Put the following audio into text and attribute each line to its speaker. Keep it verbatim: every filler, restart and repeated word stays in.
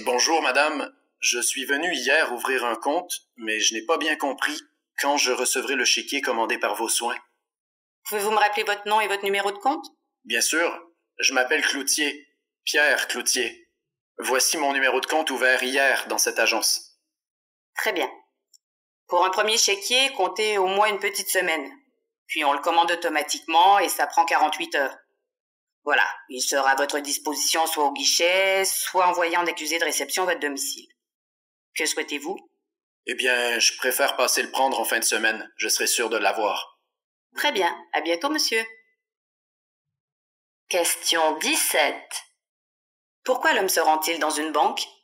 Speaker 1: Bonjour, madame. Je suis venu hier ouvrir un compte, mais je n'ai pas bien compris quand je recevrai le chéquier commandé par vos soins.
Speaker 2: Pouvez-vous me rappeler votre nom et votre numéro de compte?
Speaker 1: Bien sûr. Je m'appelle Cloutier. Pierre Cloutier. Voici mon numéro de compte ouvert hier dans cette agence.
Speaker 2: Très bien. Pour un premier chéquier, comptez au moins une petite semaine. Puis on le commande automatiquement et ça prend quarante-huit heures. Voilà, il sera à votre disposition soit au guichet, soit envoyé en accusé de réception à votre domicile. Que souhaitez-vous?
Speaker 1: Eh bien, je préfère passer le prendre en fin de semaine. Je serai sûr de l'avoir.
Speaker 2: Très bien. À bientôt, monsieur. Question dix-sept. Pourquoi l'homme se rend-il dans une banque?